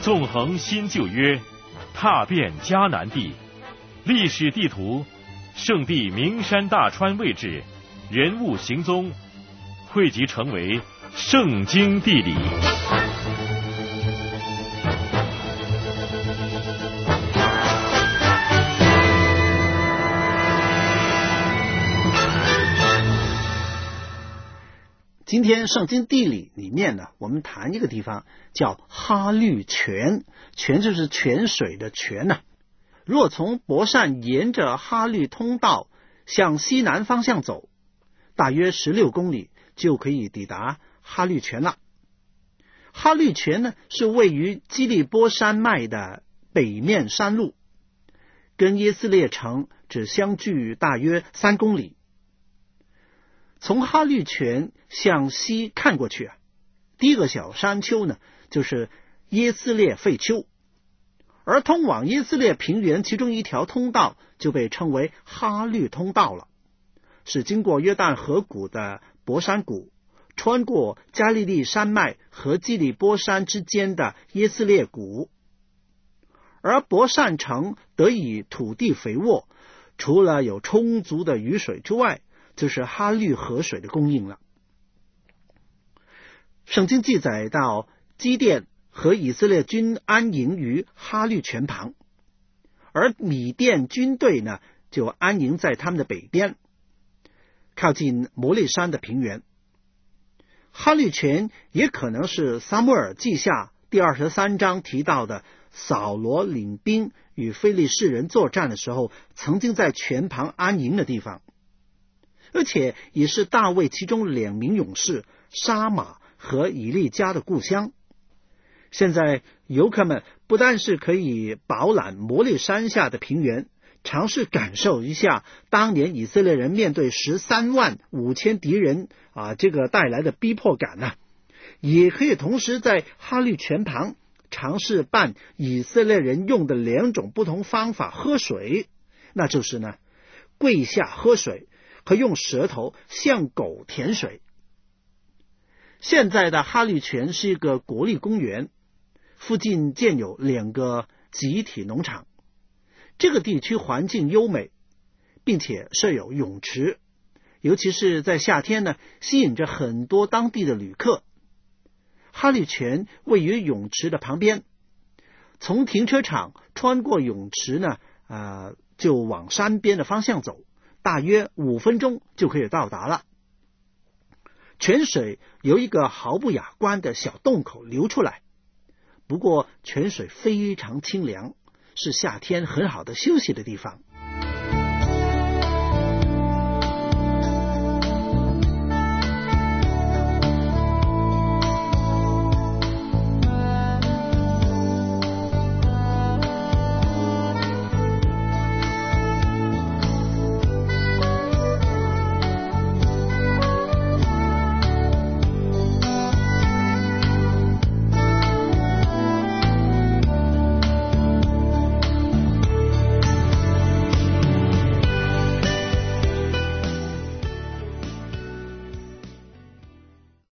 纵横新旧约，踏遍迦南地，历史地图，圣地名山大川位置，人物行踪，汇集成为圣经地理。 今天圣经地理里面呢，我们谈一个地方叫哈律泉，泉就是泉水的泉呐。如果从伯善沿着哈律通道向西南方向走，大约16公里就可以抵达哈律泉了。哈律泉呢，是位于基利波山脉的北面山路，跟耶斯列城只相距大约3公里。从哈律泉向西看过去第一个小山丘呢，就是耶斯列废丘，而通往耶斯列平原其中一条通道就被称为哈律通道了，是经过约旦河谷的伯山谷，穿过加利利山脉和基利波山之间的耶斯列谷。而伯善城得以土地肥沃，除了有充足的雨水之外，就是哈律河水的供应了。圣经记载到基甸和以色列军安营于哈律泉旁，而米甸军队呢就安营在他们的北边，靠近摩利山的平原。哈律泉也可能是撒母耳记下第23章提到的扫罗领兵与非利士人作战的时候曾经在泉旁安营的地方，而且也是大卫其中2名勇士沙马和以利家的故乡。现在游客们不但是可以饱览摩利山下的平原，尝试感受一下当年以色列人面对13万5千敌人这个带来的逼迫感也可以同时在哈律泉旁尝试办以色列人用的2种不同方法喝水，那就是呢跪下喝水和用舌头向狗舔水。现在的哈律泉是一个国立公园，附近建有2个集体农场。这个地区环境优美，并且设有泳池，尤其是在夏天呢，吸引着很多当地的旅客。哈律泉位于泳池的旁边，从停车场穿过泳池呢，就往山边的方向走，大约5分钟就可以到达了。泉水由一个毫不雅观的小洞口流出来，不过泉水非常清凉，是夏天很好的休息的地方。